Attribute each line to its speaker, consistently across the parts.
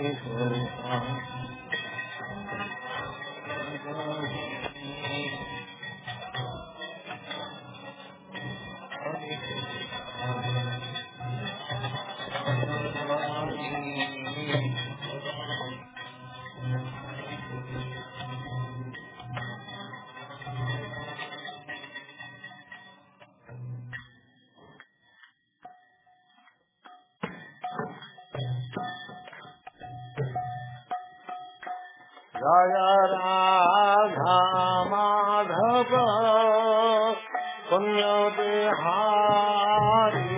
Speaker 1: जय राधा माधव पुण्य बिहारी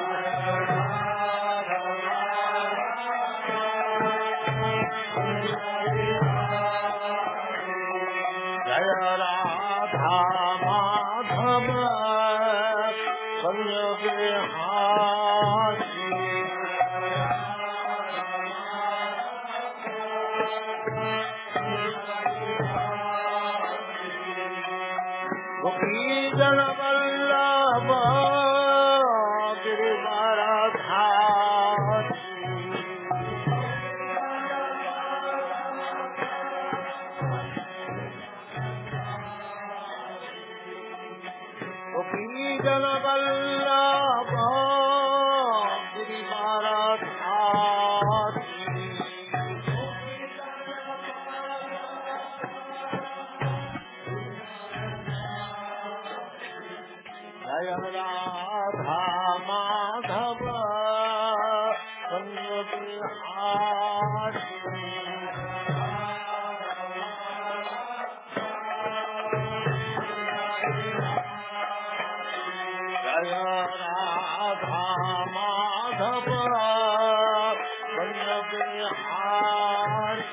Speaker 1: जय राधा माधव पुण्य बिहारी गोपीजन वल्लभ गिरिवरधारी गोपीजन वल्लभ गिरिवरधारी जय राधा माधव पुण्य बिहारी जय राधा माधव पुण्य बिहारी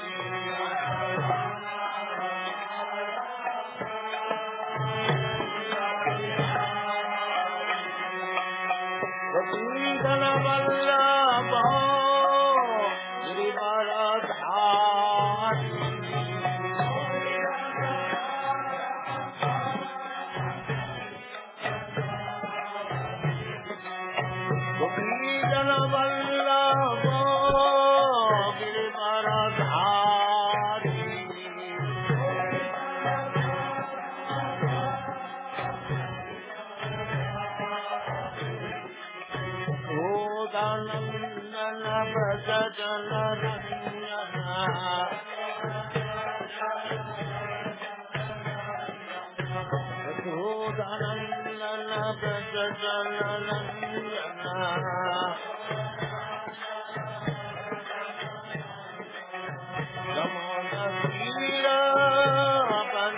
Speaker 1: गोपीजन वल्लभ गिरिवरधारी गोपीजन वल्लभ गिरिवरधारी नंदन भज जन रंजना नंदन भज जन रंजना रमण तीर बन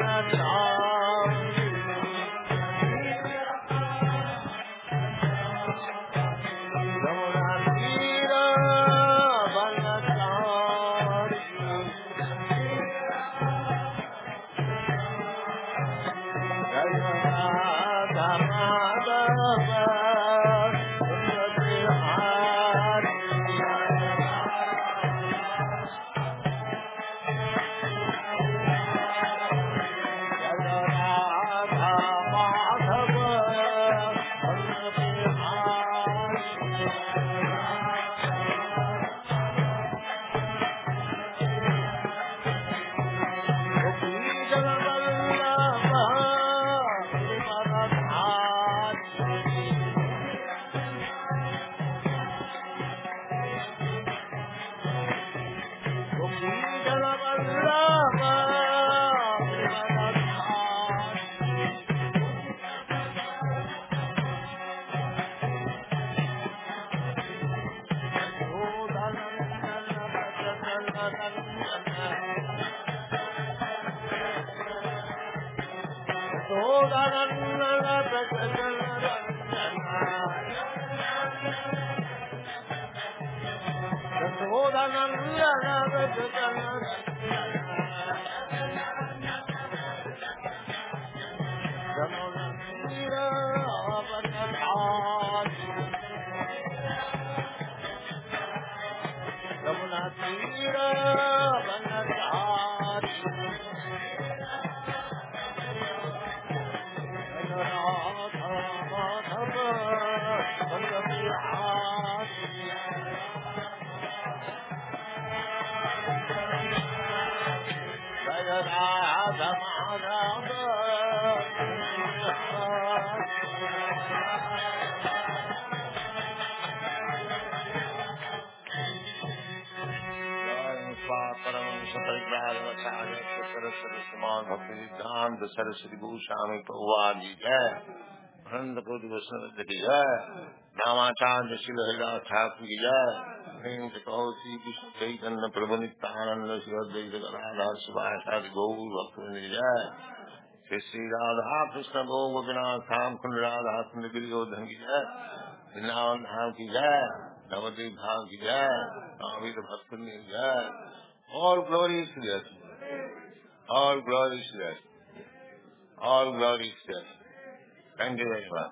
Speaker 1: सरस्वती गोस्वामी प्रभुपाद जी जय, अनंत कोटि वैष्णव की जय, रामाचार्य श्री हरिदास ठाकुर की जय, प्रेम से कहो श्री कृष्ण चैतन्य प्रभु नित्यानंद श्री अद्वैत गदाधर शिवासादि गौर भक्तवृंद की जय, श्री राधा कृष्ण गो गोपीनाथ धाम कुंड राधा कुंड गिरिवर्धन की जय, वृंदावन धाम की जय, नवद्वीप धाम की जय, नाविद भक्तवृंद की जय, all glory is to us, all glory is to us, all glory is to us. Thank you very much.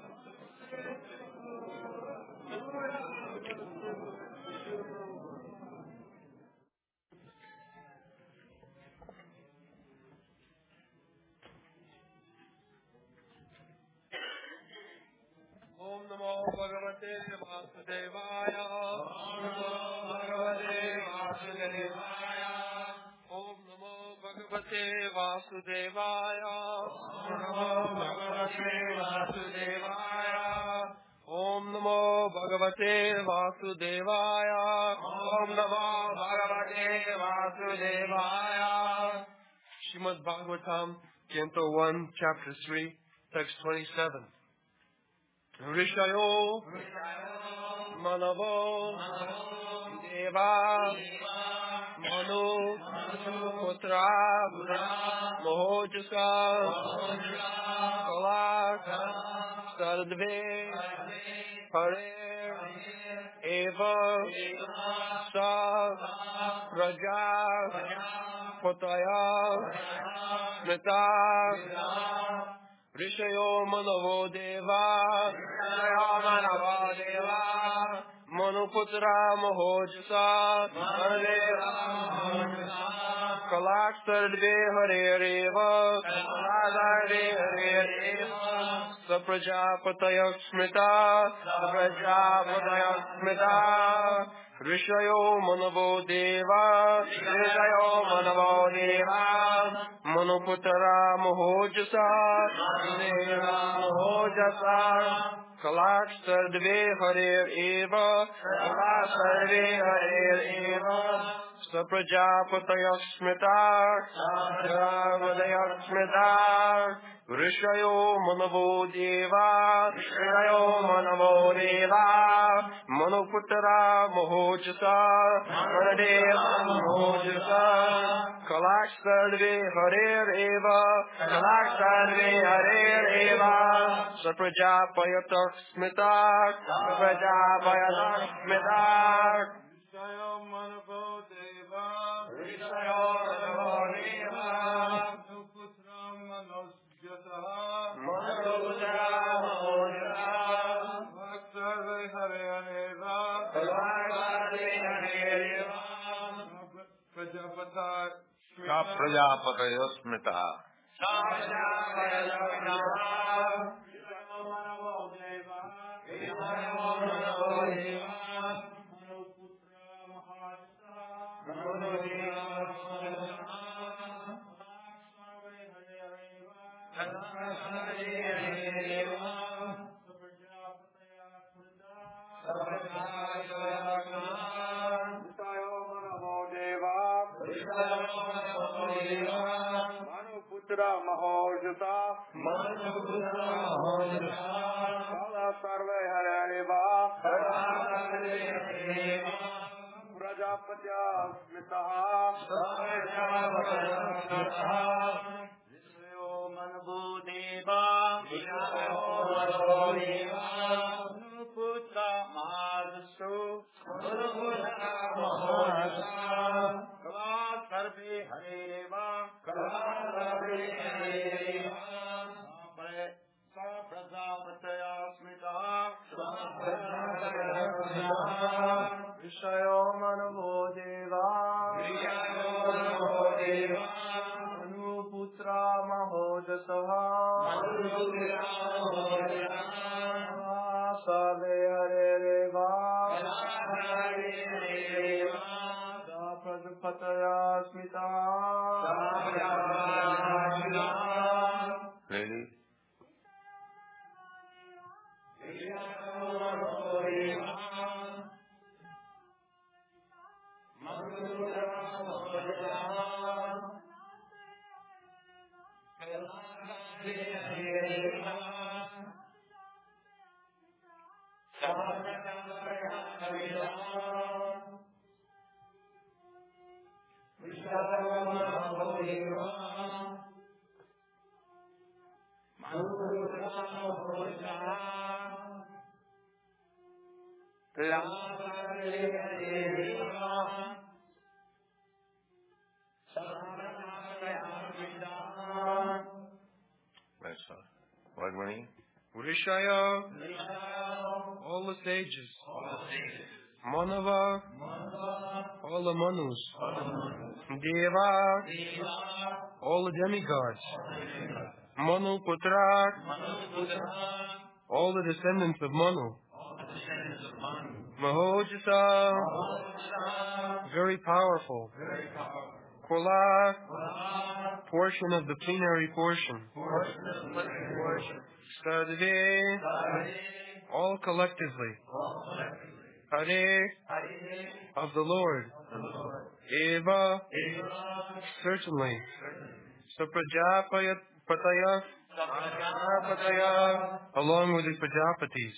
Speaker 2: Om Namo Bhagavate Vasudevaya. Om Namo Bhagavate Vasudevaya. Om Namo Bhagavate Vasudevaya. Om Namo Bhagavate Vasudevaya. Om Namo Bhagavate Vasudevaya. Om Namo Bhagavate Vasudevaya. Srimad Bhagavatam, Canto 1, Chapter 3, Text 27. Rishayo Manavo Deva Manu Putra Mohojasa Kalak Sardve Hare Eva Sa Raja Potaya Smita Rishayo Manavo Deva Rishayo Manavo Deva Manuputra Mohojasa Manadeva Kalak Sardve Hare Reva Kalak Hare Reva Saprajapatayak Smita Saprajapatayak Smita Rishayo Manavo Deva Rishayo Manavo Deva Manuputra Mohojasa Manadeva Mohojasa Kalak Sardve Hare Eva Kalak Sardve Hare Eva Saprajapatayak Smita Saprajapatayak Smita Rishayo Manavo Deva Rishayo Manavo Deva Manuputra Mohojasa Manadeva Mohojasa Kalak Sardve Hare Eva Kalak Sardve Hare Eva Saprajapatayak Smita Saprajapatayak Smita Rishayo Manavo Deva Rishayo Manavo Deva Manuputra Mohojasa Manuputra Mohojasa Kalak Sardve Hare Eva Kalak Sardve Hare Eva
Speaker 1: Prajapatayak Smita
Speaker 2: Manuputra Mahojasa Manuputra Mahojasa Kalak Sardve Hare Eva Prajapatya Smitaha Rishayo Manavo Deva Rishayo Manavo Deva Manuputra Mahojasa Manuputra Mahojasa Kalak Sardve Hare Eva Kalak Sardve Hare Eva Saprajapataya Smitaha Rishayo Manavo Deva Rishayo Manavo Deva Manuputra Mahojasa Manuputra Mahojasa Sarve Hare Reva Da Prajapataya Smita
Speaker 1: Ready? That's all. What money?
Speaker 3: Urishaya, all the sages, Manava, all the Manus, Deva, all the demigods, Manu Putra, all the descendants of Manu, Mahojasa, very powerful, Kula, portion of the plenary portion, Sadve, all collectively, Hare, of the Lord, Eva, certainly, Saprajapataya, along with the Prajapatis,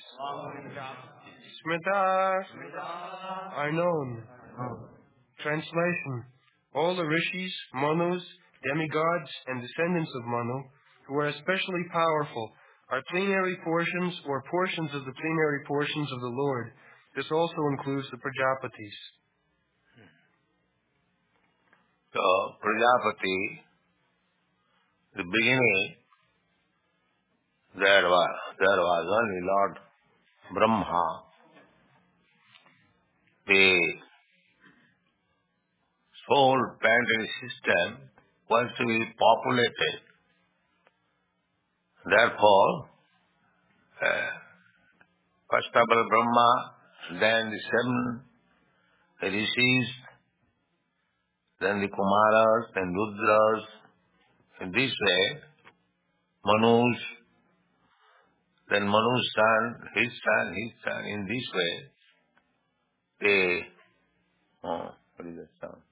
Speaker 3: Smita, are known. Translation, all the rishis, manus, demigods, and descendants of Manu, who are especially powerful, are plenary portions or portions of the plenary portions of the Lord. This also includes the Prajapatis.
Speaker 1: So, Prajapati, the beginning, there was only Lord Brahma. The whole planetary system was to be populated. Therefore, first of all Brahma, then the 7 rishis, then the Kumaras and Rudras. In this way, Manus, then Manu's son, his son, his son. In this way, what is that sound?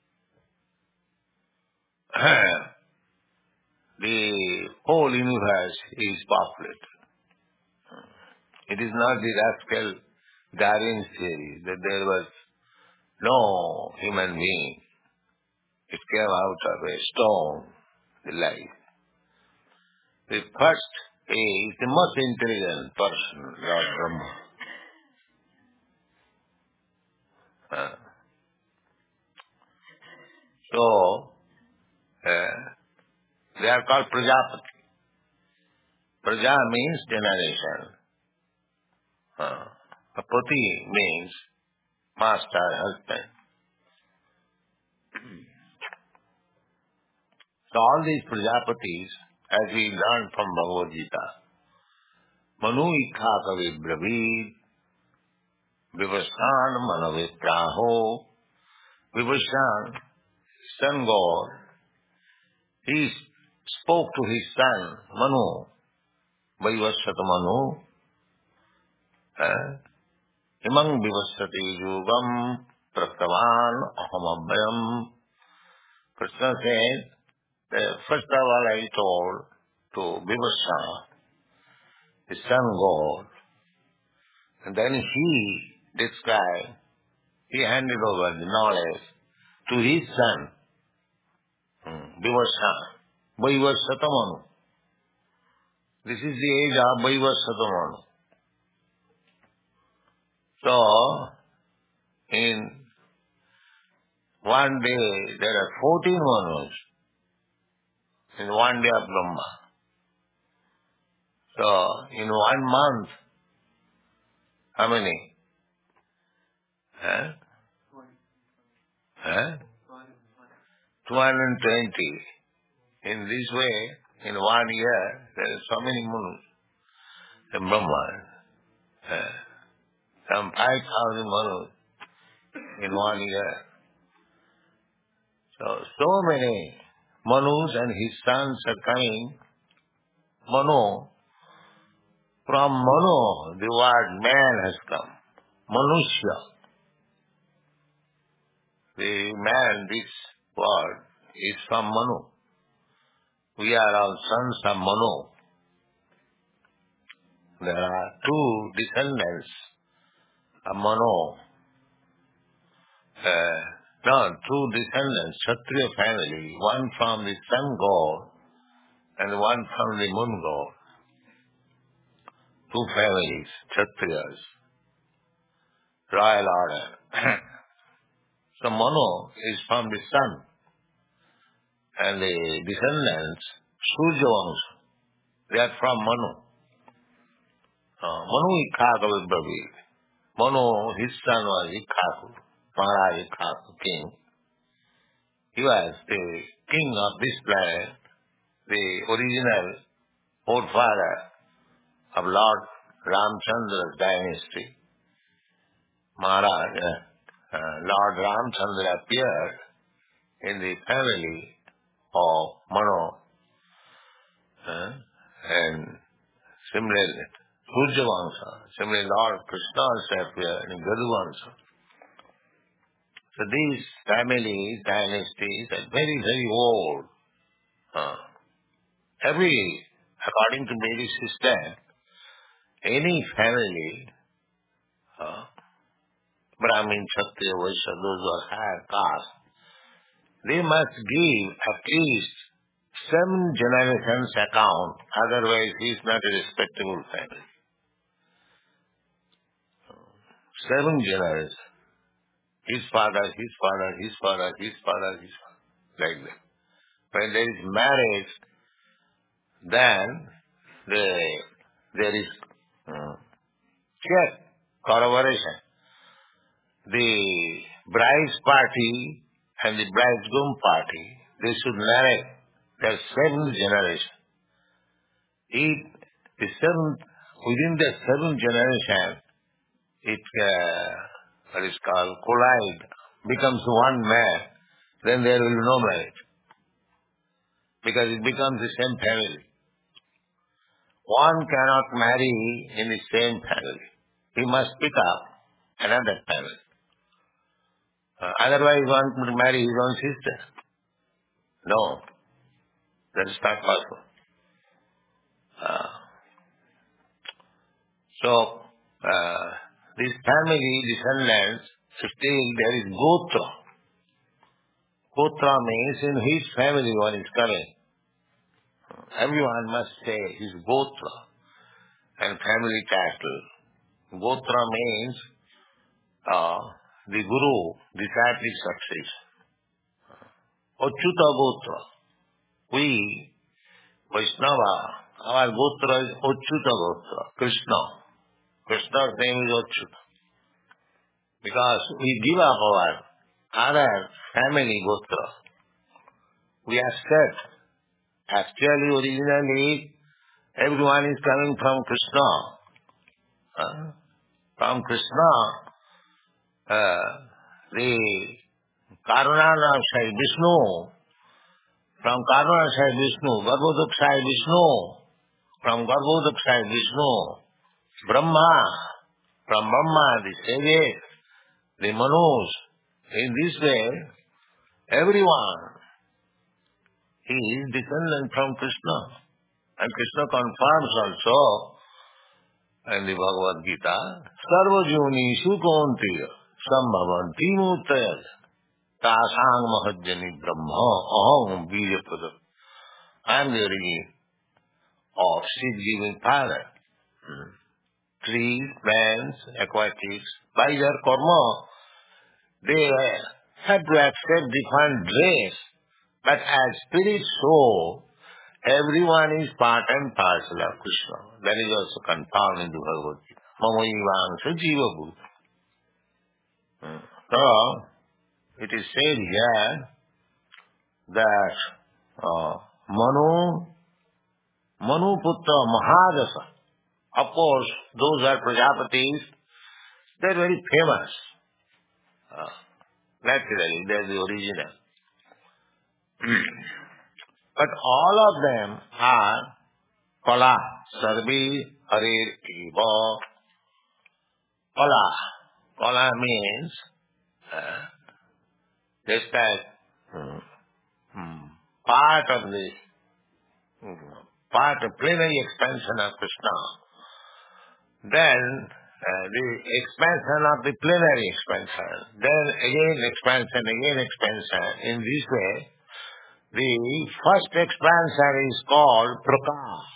Speaker 1: The whole universe is populated. It is not the rascal Darwin's theory that there was no human being. It came out of a stone, the life. The first is the most intelligent person, Lord Brahma. So, they are called Prajapati. Praja means generation. Pati means master, husband. So all these Prajapatis, as we learned from Bhagavad Gita, Manu Ikha Kavi Bravid, Vivashan Manavitraho, Vivashan, sun god, he spoke to his son, Manu, Vaivasvata Manu, Imang Vivasvati Yugam Praktavan Ahamabhyam. Krishna said, first of all I told to Vivasa, the sun god, and then he described, he handed over the knowledge to his son, Vivasa, Vaivasvata Manu. This is the age of Vaivasvata Manu. So, in one day, there are 14 Manus in one day of Brahma. So, in 1 month, how many? 220. In this way, in 1 year, there are so many Manus in Brahma. become 5,000 Manus in 1 year. So many Manus and his sons are coming. Manu, from Manu, the word man has come. Manusya. The man, this word, is from Manu. We are all sons of Manu. There are two descendants of Manu. Two descendants, Kshatriya family, one from the sun god and one from the moon god. Two families, Kshatriyas, royal order. So Manu is from the sun, and the descendants, Surjavamsa, they are from Manu. Manu Ikkaku Vibhavi. Manu, his son was Ikkaku, Maharaj Ikkaku, king. He was the king of this planet, the original forefather of Lord Ramchandra's dynasty. Maharaj, Lord Ramchandra appeared in the family of Manu, and similarly, Surjavamsa, similarly Lord Krishna also appeared in Gaduvamsa. So these family dynasties are very, very old. According to Vedic system, any family, Brahmin, Kshatriya, Vaishya, those who are higher caste, they must give at least 7 generations account, otherwise he is not a respectable family. 7 generations. His father, his father, his father, his father, his father, like that. When there is marriage, then there is check, corroboration. The bride's party and the bridegroom party, they should narrate their 7 generations. Within the 7 generations, it what is called collide, becomes one man, then there will be no marriage. Because it becomes the same family. One cannot marry in the same family. He must pick up another family. Otherwise one could marry his own sister. No, that is not possible. These family descendants, still there is Gotra. Gotra means in his family one is coming. Everyone must say his Gotra and family title. Gotra means the Guru, disciplic success. Achyuta Gotra. We, Vaishnava, our Gotra is Achyuta Gotra, Krishna. Krishna's name is Achyuta. Because we give up our other family Gotra. We accept. Actually, originally, everyone is coming from Krishna. From Krishna, the Karunanasai Vishnu, from Karunanasai Vishnu, Garbhodakshai Vishnu, from Garbhodakshai Vishnu, Brahma, from Brahma, the sages, the Manus. In this way, everyone is descendant from Krishna. And Krishna confirms also in the Bhagavad Gita, Sarva Junishu Kauntiya Sambhavanti Murtayat Tasang Mahajjani Brahma Aham Bijapada. I am the origin of seed-giving Father. Trees, plants, aquatics, by their karma, they have to accept different dress, but as spirit soul, everyone is part and parcel of Krishna. That is also confirmed in the Bhagavad Gita. Mamaivangsa jiva bhuta. So, it is said here that Manu Putra Mahadasa. Of course, those are Prajapatis, They're very famous. Naturally, they're the original. But all of them are Kala. Sarvi Harir Eva. Kala. Kala means just that part of the plenary expansion of Krishna. Then the expansion of the plenary expansion. Then again expansion. In this way, the first expansion is called Prakash.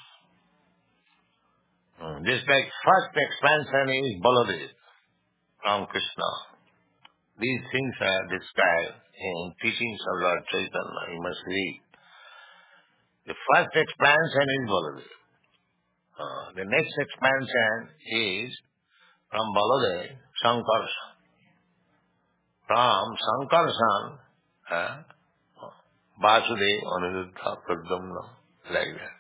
Speaker 1: Just like first expansion is Baladev from Krishna. These things are described in teachings of Lord Chaitanya. You must read. The first expansion is Baladev. The next expansion is from Baladev, Sankarshan. From Sankarshan, Vasudev, Aniruddha, Pradyumna, like that.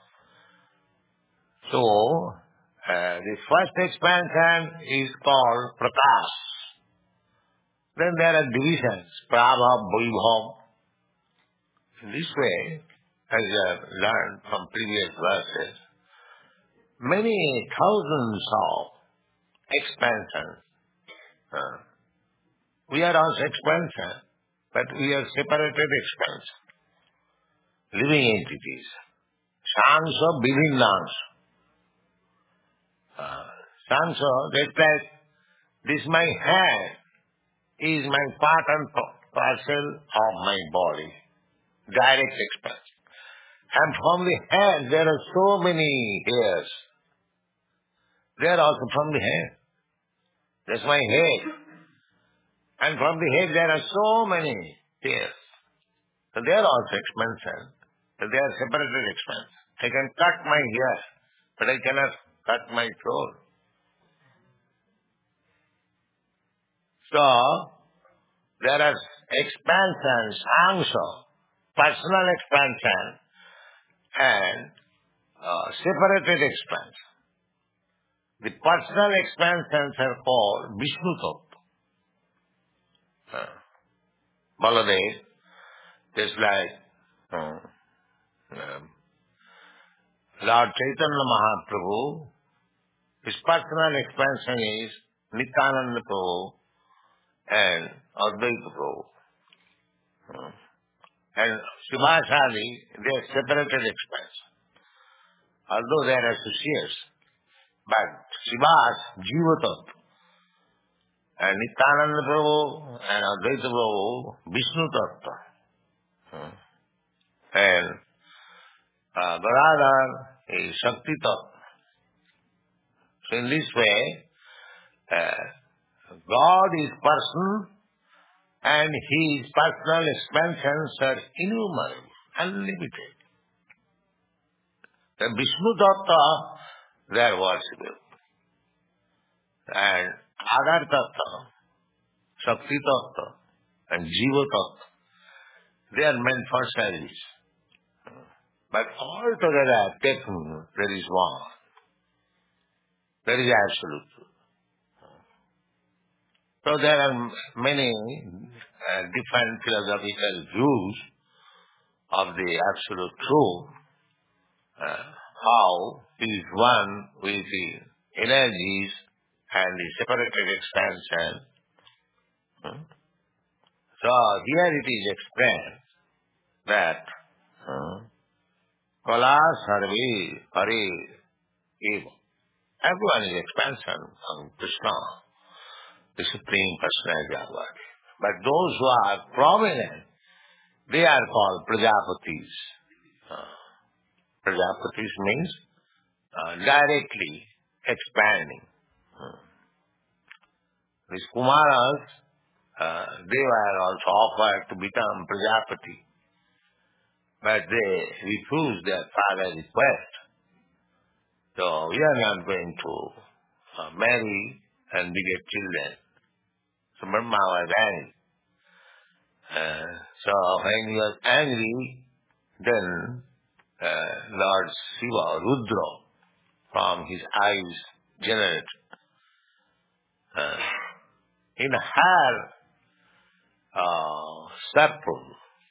Speaker 1: So, the first expansion is called Prakash. Then there are divisions, Prabha, Vaibhav. In this way, as you have learned from previous verses, many thousands of expansions. We are also expansion, but we are separated expansion. Living entities. Shansa, Vivinnansa. Shansa, that's like, this my hand is my part and parcel of my body. Direct expansion. And from the hand, there are so many hairs. They are also from the hand. That's my head. And from the head, there are so many hairs. So they are also expansion. So they are separated expansion. I can cut my hair, but I cannot cut my throat. So, there are expansions, angsa, personal expansion, and separated expansion. The personal expansions are called Vishnu Tattva. Baladev, just like Lord Chaitanya Mahaprabhu, his personal expansion is Nityananda Prabhu and Advaita Prabhu. And Srivasadi, they are separated expansion. Although they are associates, but Srivas, Jiva Tattva, and Nityananda Prabhu and Advaita Prabhu, Vishnu Tattva. And Gadadhar is Shakti Tattva. So in this way, God is person and His personal expansions are innumerable, unlimited. The Vishnu Tattva, they are worshipable. And Adhar Tattva, Shakti Tattva, and Jiva Tattva, they are meant for service. But altogether taken, there is one. There is absolute truth. So there are many different philosophical views of the absolute truth, how he is one with the energies and the separated expansion. So here it is explained that Kala Sarve Hare Eva. Everyone is expansion of Krishna, the Supreme Personality of God. But those who are prominent, they are called Prajapatis. Prajapatis means directly expanding. These Kumaras, they were also offered to become Prajapati, but they refused their father's request. So we are not going to marry and beget children. So Brahma was angry. So when he was angry, then Lord Shiva, Rudra, from his eyes generated In her circle,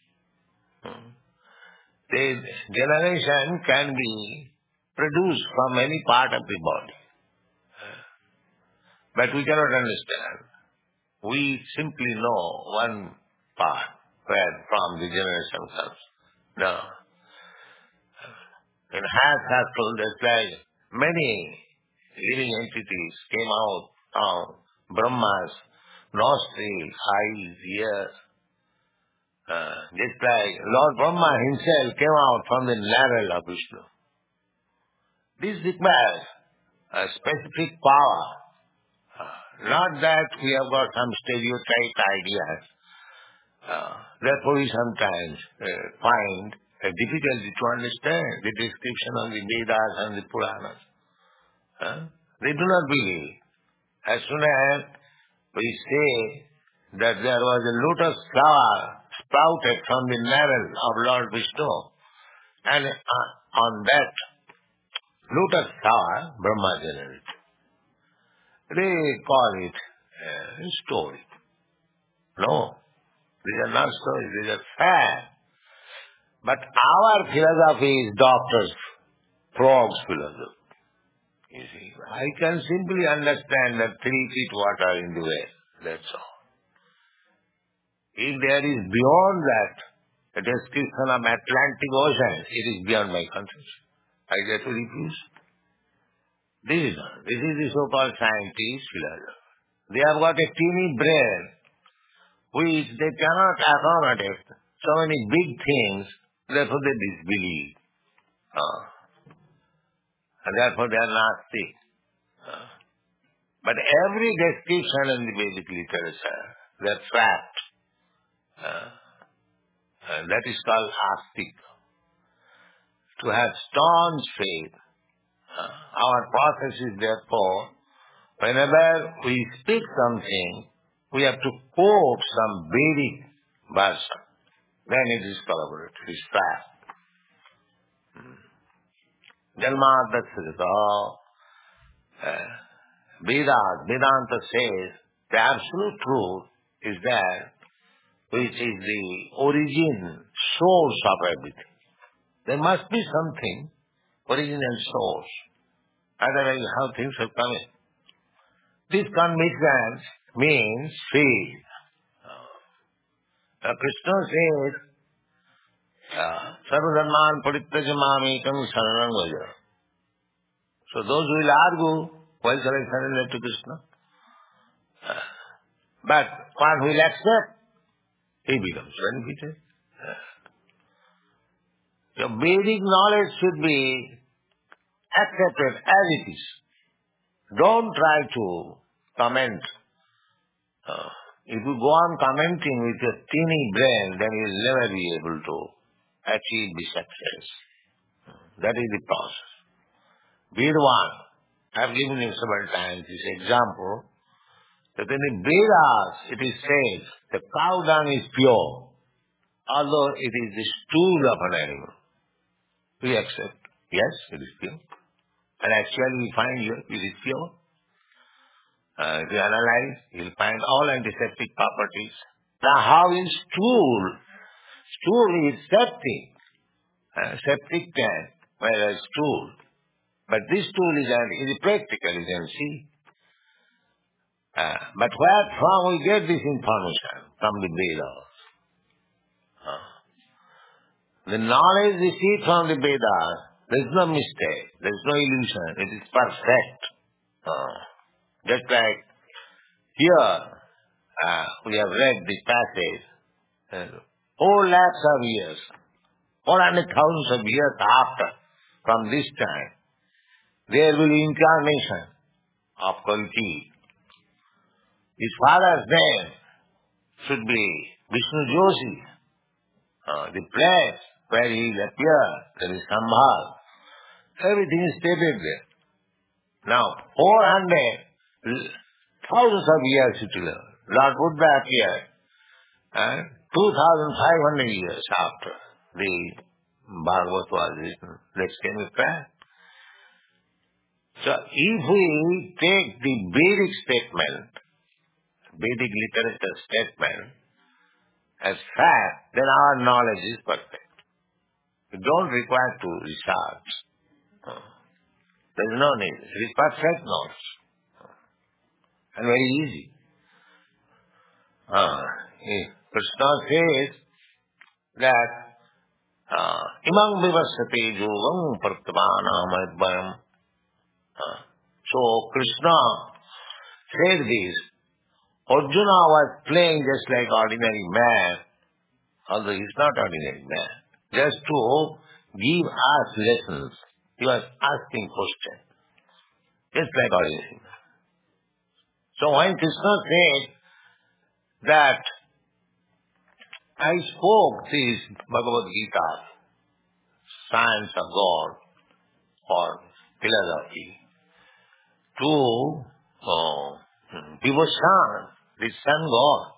Speaker 1: the generation can be produced from any part of the body. But we cannot understand. We simply know one part where from the generation comes. No. In her circle, there's like many living entities came out of Brahma's nostrils, eyes, ears. Just like Lord Brahma himself came out from the navel of Vishnu. This requires a specific power. Not that we have got some stereotyped ideas. Therefore we sometimes find a difficulty to understand the description of the Vedas and the Puranas. They do not believe. As soon as we say that there was a lotus flower sprouted from the navel of Lord Vishnu, and on that lotus flower, Brahma generated. They call it a story. No, these are not stories, these are facts. But our philosophy is Dr. Frog's philosophy. You see, I can simply understand that 3 feet water in the well. That's all. If there is beyond that, a description of Atlantic Ocean, it is beyond my concentration. I get to refuse. This is the so-called scientist philosophy. They have got a teeny brain which they cannot accommodate so many big things, therefore they disbelieve. And therefore they are Gnostic. But every description in the Vedic literature, that fact, that is called astic. To have staunch faith. Our process is therefore, whenever we speak something, we have to quote some Vedic version. Then it is collaborative, it is fact. Jalmadasrita, Vedanta says the absolute truth is that which is the origin, source of everything. There must be something, origin and source. Otherwise how things will come in. This conviction means faith. Krishna says, Sarvadharman parittajamamekam saranam vaja. So those who will argue, why shall I surrender to Krishna? But one who will accept, he becomes benefited. So Vedic knowledge should be accepted as it is. Don't try to comment. If you go on commenting with your teeny brain, then you will never be able to achieve the success. That is the process. Vedwan, I have given you several times this example, that in the Vedas it is said the cow dung is pure, although it is the stool of an animal. We accept, yes, it is pure. And actually we find here it is pure. If you analyze, you will find all antiseptic properties. Now how is stool? Stool is septic. Septic tank, whereas stool. But this stool is practical, you can see. But where from we get this information? From the Vedas. The knowledge received from the Vedas, there is no mistake, there is no illusion, it is perfect. Just like here, we have read this passage, 4 lakhs of years, 400,000 of years after, from this time, there will be incarnation of Kalki. His father's name should be Vishnu Joshi. The place where he will appear, there is Sambhal. Everything is stated there. Now, 400,000 of years it will have. Lord Buddha appeared 2,500 years after the Bhagavad was written. Let's get it back. So if we take the Vedic statement, Vedic literature statement as fact, then our knowledge is perfect. We don't require to research. There is no need. It is perfect knowledge. And very easy. Krishna says that imam vivasate yogam pratvanam advayam. So Krishna said this. Arjuna was playing just like ordinary man, although he is not ordinary man, just to give us lessons. He was asking questions, just like ordinary man. So when Krishna said that I spoke this Bhagavad Gita, science of God or philosophy, to Vibhushan, the sun god,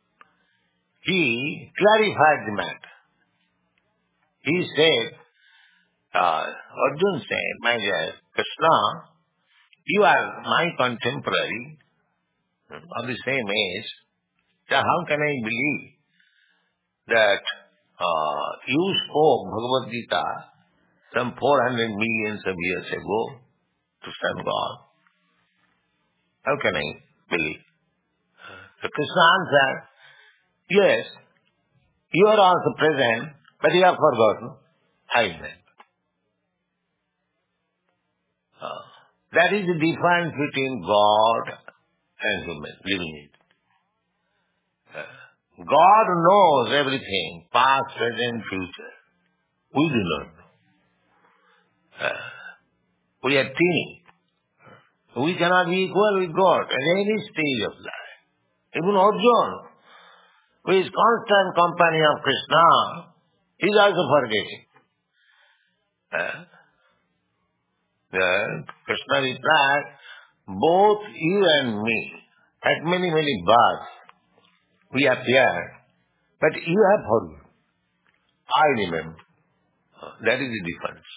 Speaker 1: he clarified the matter. He said, Arjuna said, my dear Krishna, you are my contemporary of the same age, so how can I believe that you spoke Bhagavad Gita some 400 millions of years ago to sun god? How can I believe? So Krishna answered, yes, you are also present, but you have forgotten. I remember. That is the difference between God and human living it. God knows everything, past, present, future. We do not know. We are teeny. We cannot be equal with God at any stage of life. Even Arjuna, who is constant company of Krishna, is also forgetting. Krishna replied, both you and me, at many, many births, we appeared, but you have forgotten. I remember. That is the difference.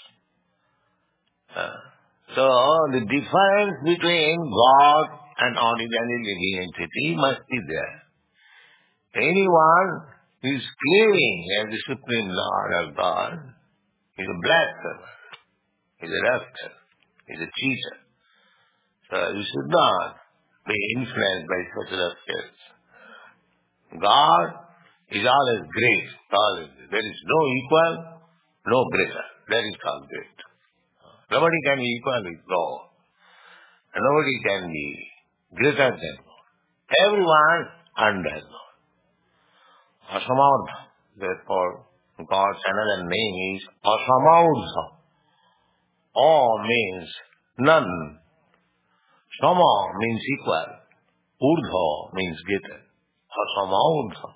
Speaker 1: So, the difference between God and ordinary living entity must be there. Anyone who is claiming as the Supreme Lord of God is a blasphemer, is a rascal, is a cheater. So you should not be influenced by such rascals. God is always great. Always. There is no equal, no greater. That is called great. Nobody can be equal with God. And nobody can be greater than God. Everyone under God. Asamardha. Therefore, God's another name is Asamardha. A means none. Sama means equal. Urdha means greater. Asamardha.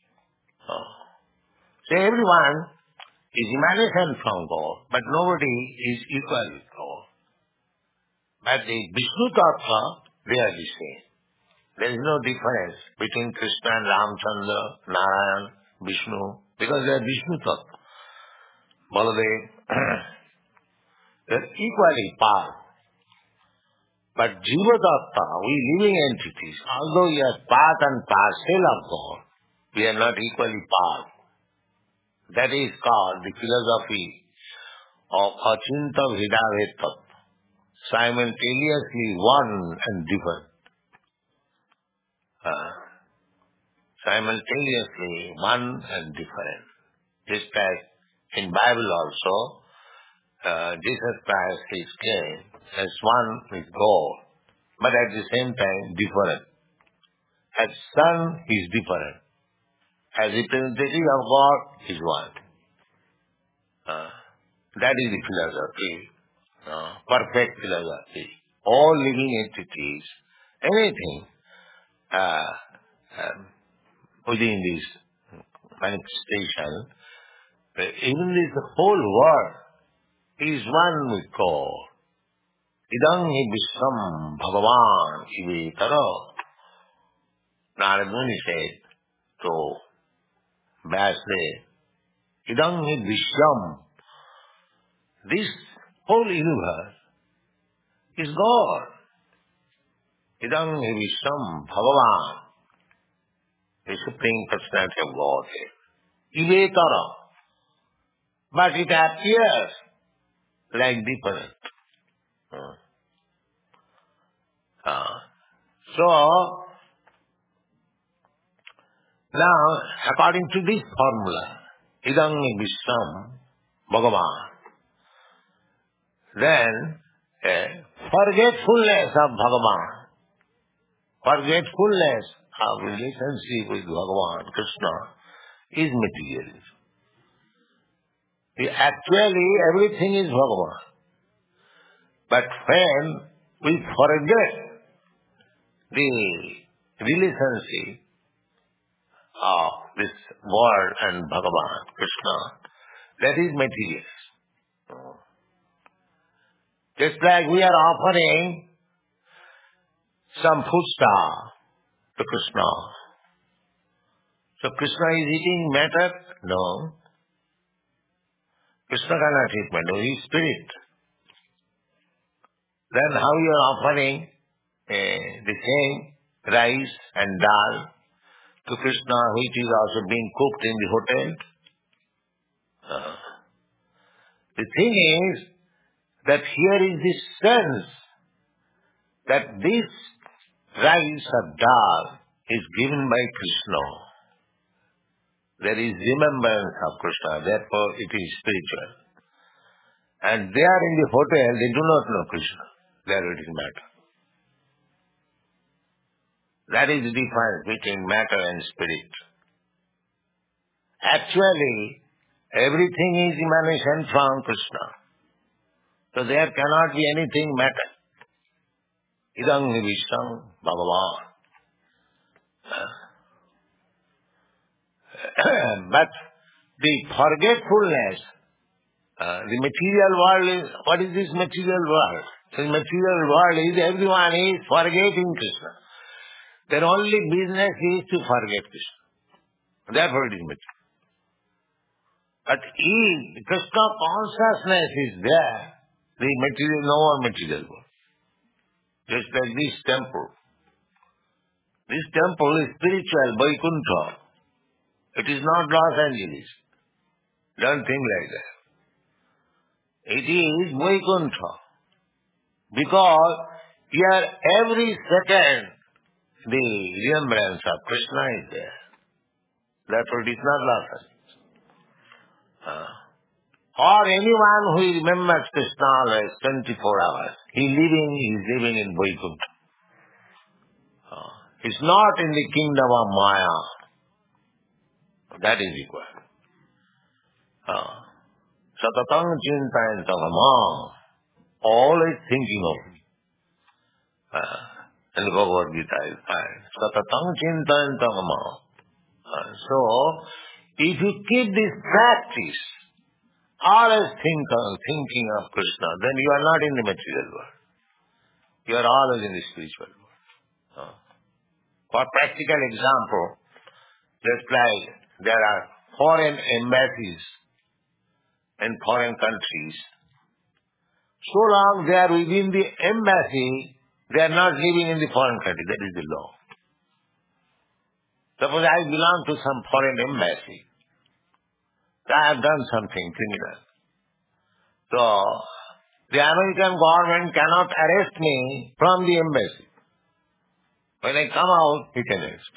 Speaker 1: So everyone is emanation from God, but nobody is equal with God. But the Vishnu Tattva, they are the same. There is no difference between Krishna and Ramchandra, Narayan, Vishnu, because they are Vishnu Tattva. Baladev, they are equally powerful. But Jiva Tattva, we living entities, although we are part and parcel of God, we are not equally powerful. That is called the philosophy of Achinta Bhedabhed Tattva, simultaneously one and different. Simultaneously one and different. Just as in Bible also, Jesus Christ is claimed as one with God, but at the same time different. As Son, he is different. As representative of God, is one. That is the philosophy, perfect philosophy. All living entities, anything within this manifestation, even this whole world is one with God. Idam hi vishwam bhagavan ivetara. Narad Muni said to Vyasdev, idam hi vishwam. This whole universe is God. Idam Visham Bhagavan, the Supreme Personality of Godhead. Ivetara. But it appears like different. So, now, according to this formula, Idam Visham Bhagavan, then forgetfulness of Bhagavan, forgetfulness of relationship with Bhagavan, Krishna, is materialism. Actually, everything is Bhagavan. But when we forget the relationship of this world and Bhagavan, Krishna, that is materialism. Just like we are offering some foodstuff to Krishna. So Krishna is eating matter? No. Krishna cannot eat matter, he is spirit. Then how you are offering the same rice and dal to Krishna, which is also being cooked in the hotel? The thing is that here is this sense that this rice or dal is given by Krishna. There is remembrance of Krishna, therefore it is spiritual. And there in the hotel, they do not know Krishna. There it is matter. That is the difference between matter and spirit. Actually, everything is emanation from Krishna. So there cannot be anything matter. Idam Visham Bhagavan. But the forgetfulness, the material world is, what is this material world? The material world is everyone is forgetting Krishna. Their only business is to forget Krishna. Therefore it is material. But if Krishna consciousness is there, the material, no more material world. Just like this temple. This temple is spiritual, Vaikuntha. It is not Los Angeles. Don't think like that. It is Vaikuntha. Because here every second the remembrance of Krishna is there. Therefore it is not Los Angeles. Or anyone who remembers Krishna always 24 hours. He is living in Vaikuntha. He's not in the kingdom of Maya. That is required. Satatang chintayantavama. Always thinking of me. And the Bhagavad Gita is fine. Satatang chintayantavama. So, if you keep this practice, always thinking of Krishna, then you are not in the material world. You are always in the spiritual world. For practical example, just like there are foreign embassies in foreign countries, so long they are within the embassy, they are not living in the foreign country. That is the law. Suppose I belong to some foreign embassy. I have done something criminal. So, the American government cannot arrest me from the embassy. When I come out, he can arrest.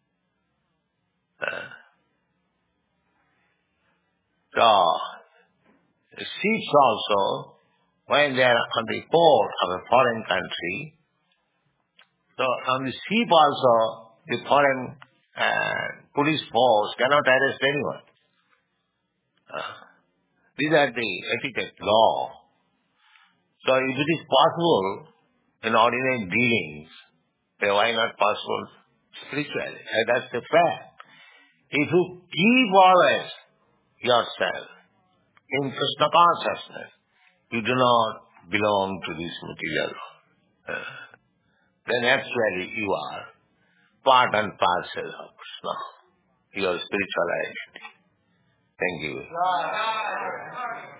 Speaker 1: So, the ships also, when they are on the port of a foreign country, so on the ship also, the foreign police force cannot arrest anyone. These are the etiquette law. So if it is possible in ordinary dealings, then why not possible spiritually? And that's the fact. If you keep always yourself in Krishna consciousness, you do not belong to this material world. Then actually you are part and parcel of Krishna, your spiritual identity. Thank you.